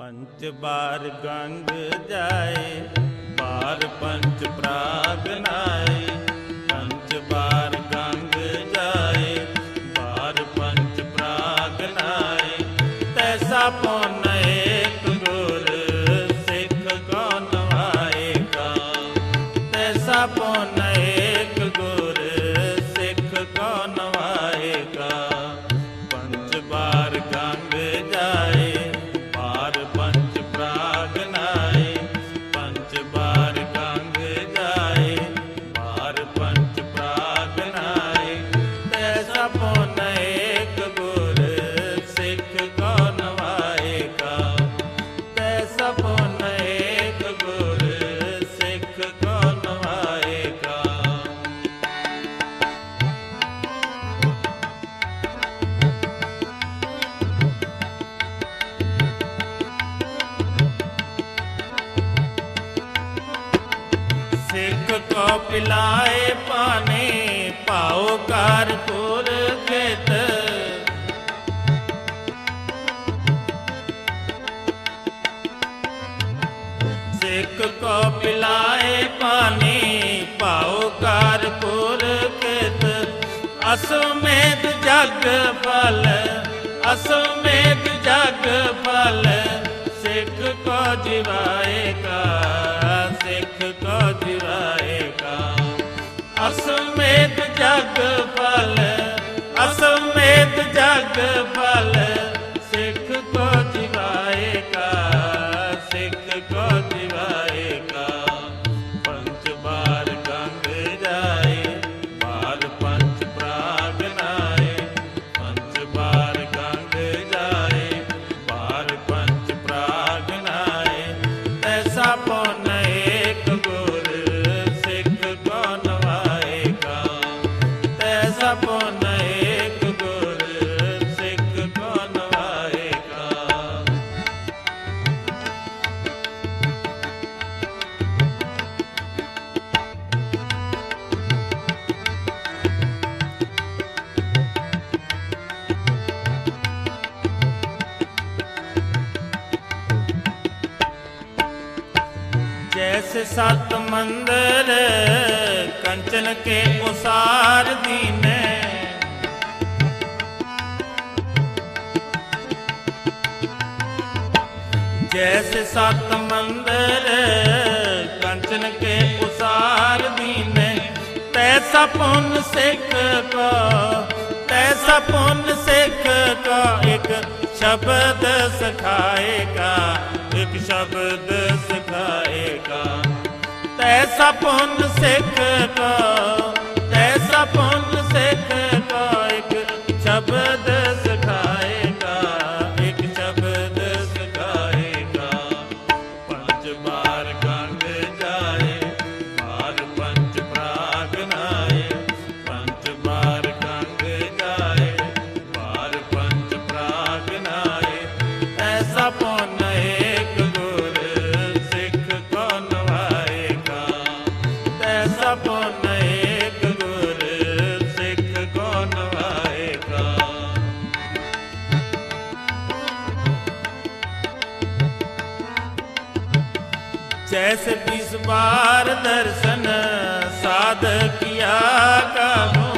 पंच बार गंग जाए, बार पंच प्राग नाए। पंच बार गंग जाए, बार पंच प्राग नाए। तैसा पुन एक गुर सिख को नवाएगा। तैसा पुन एक गुर सिख को नवाएगा। पंच बार गंग जाए, बार पंच प्राग नाए। पंच बार गंग जाए, बार पंच प्राग नाए। तैसा पुन एक गुर सिख को नवाएगा। तैसा पुन एक गुर सिख को नवाएगा। सिख को पिलाए पानी, पाओ कारपुर खेत। सिख को पिलाए पानी, पाओ कारपुर खेत। अश्वमेध जग फल, अश्वमेध जग फल। सिख को जिवाएगा, सिख को जिवाएगा। अश्वमेध जग फल, अश्वमेध जग फल। सिख को जिवाएगा, सिख को जिवाएगा। पंच बार गंग जाए, बार पंच प्राग नाए। पंच बार गंग जाए, बार पंच प्राग नाए। तैसा पुन एक गुर सिख को नवाएगा। तैसा पुन एक गुर सिख को नवाएगा। जैसे सत मंदिर कंचन के उसार दीने। जैसे सत मंदिर कंचन के उसार दीने। तैसा पुन सिख को, तैसा पुन सिख को एक शब्द सिखाएगा। एक शब्द सिखाएगा। तैसा पुन सिख को, तैसा पुन सिख को एक शब्द सिखाएगा। एक शब्द सिखाएगा। पंच बार गंग जाए, बार पंच प्राग नाए। पंच बार गंग जाए, बार पंच प्राग नाए। ऐसा पुन एक गुर सिख को नवाएगा। तैसा पुन एक गुर सिख को नवाएगा। जैसे 20 बार दर्शन साध किया कहूँ।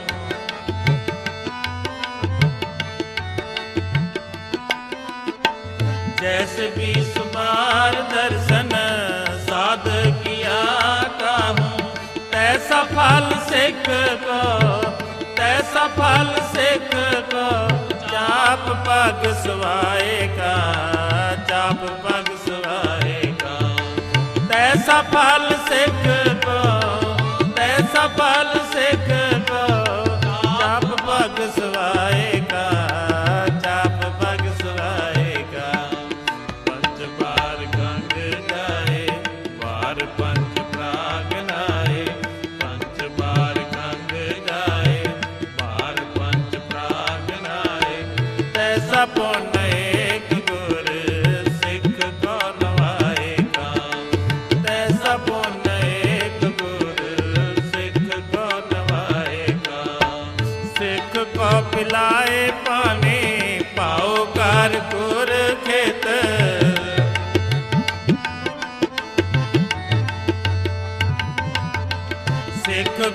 जैसे 20 बार दर्शन साध किया कहूँ। तैसा फल सिख को, तैसा फल सिख को चाप पग सुवाएगा। चाप पग सुवाएगा। तैसा फल सिख को, तैसा फल सिख को चाप पग सुवाएगा। चाप पग सुवाएगा। पंच बार गंग जाए, बार पंच प्राग नाए। पंच बार गंग जाए, बार पंच प्राग नाए। तैसा पुन एक गुर सिख को नवाएगा। तैसा पुन एक गुर सिख को नवाएगा। सिख को पिलाए पानी, पाओ कारपुर खेत।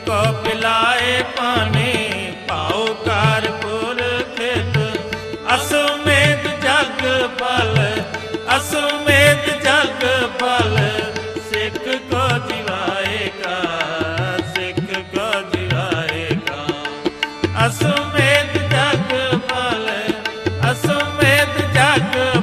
को पिलाए पानी, पाओ कारपुर खेत अश्वमेध जग फल, अश्वमेध जग फल सिख को जिवाएगा, सिख को जिवाएगा। अश्वमेध जग फल, अश्वमेध जग